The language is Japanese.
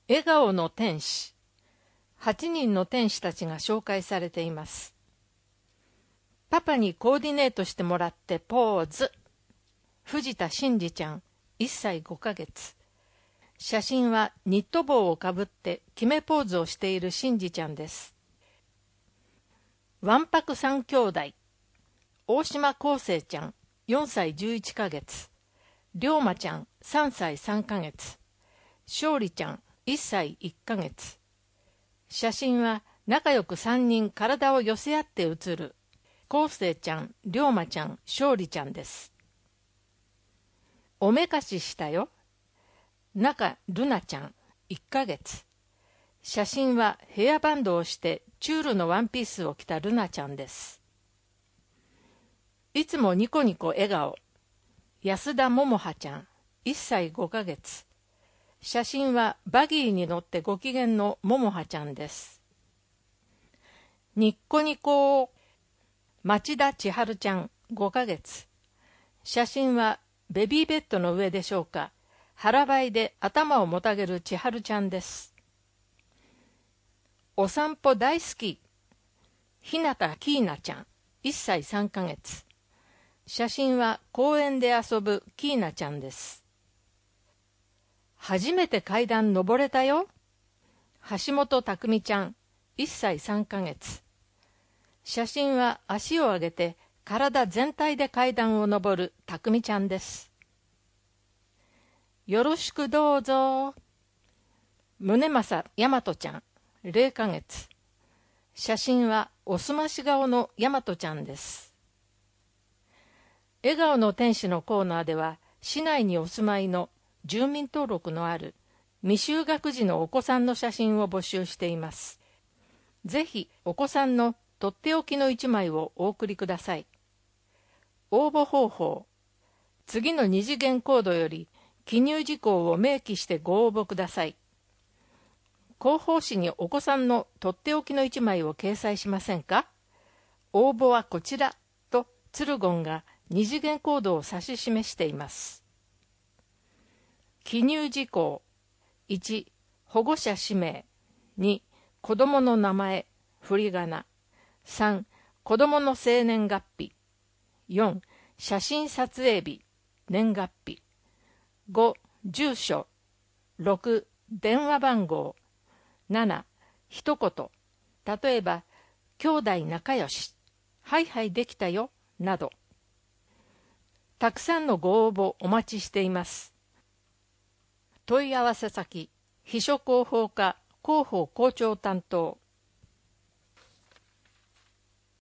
笑顔の天使。8人の天使たちが紹介されています。パパにコーディネートしてもらってポーズ。藤田真嗣ちゃん、1歳5ヶ月。写真はニット帽をかぶって決めポーズをしている真嗣ちゃんです。わんぱく3兄弟。大島康生ちゃん、4歳11ヶ月。龍馬ちゃん、3歳3ヶ月。勝利ちゃん、1歳1ヶ月。写真は仲良く3人体を寄せ合って写る康生ちゃん、龍馬ちゃん、勝利ちゃんです。おめかししたよ。中ルナちゃん、1ヶ月。写真はヘアバンドをしてチュールのワンピースを着たルナちゃんです。いつもニコニコ笑顔。安田桃葉ちゃん、1歳5ヶ月。写真はバギーに乗ってご機嫌の桃葉ちゃんです。ニッコニコ町田千春ちゃん、5ヶ月。写真はベビーベッドの上でしょうか。腹ばいで頭をもたげる千春ちゃんです。お散歩大好き。日向キーナちゃん、1歳3ヶ月。写真は公園で遊ぶキーナちゃんです。初めて階段登れたよ。橋本拓ちゃん、1歳3ヶ月。写真は足を上げて体全体で階段を登る拓ちゃんです。よろしくどうぞ。宗正大和ちゃん、0ヶ月。写真はおすまし顔の大和ちゃんです。笑顔の天使のコーナーでは、市内にお住まいの住民登録のある未就学児のお子さんの写真を募集しています。ぜひお子さんのとっておきの1枚をお送りください。応募方法。次の2次元コードより記入事項を明記してご応募ください。広報誌にお子さんのとっておきの1枚を掲載しませんか？応募はこちらとツルゴンが2次元コードを指し示しています。記入事項。1、保護者氏名。2、子供の名前、振り仮名。3、子供の生年月日。4、写真撮影日、年月日。5、住所。6、電話番号。7、一言。例えば、兄弟仲良し。はいはいできたよ。など。たくさんのご応募お待ちしています。問い合わせ先、秘書広報課広報校長担当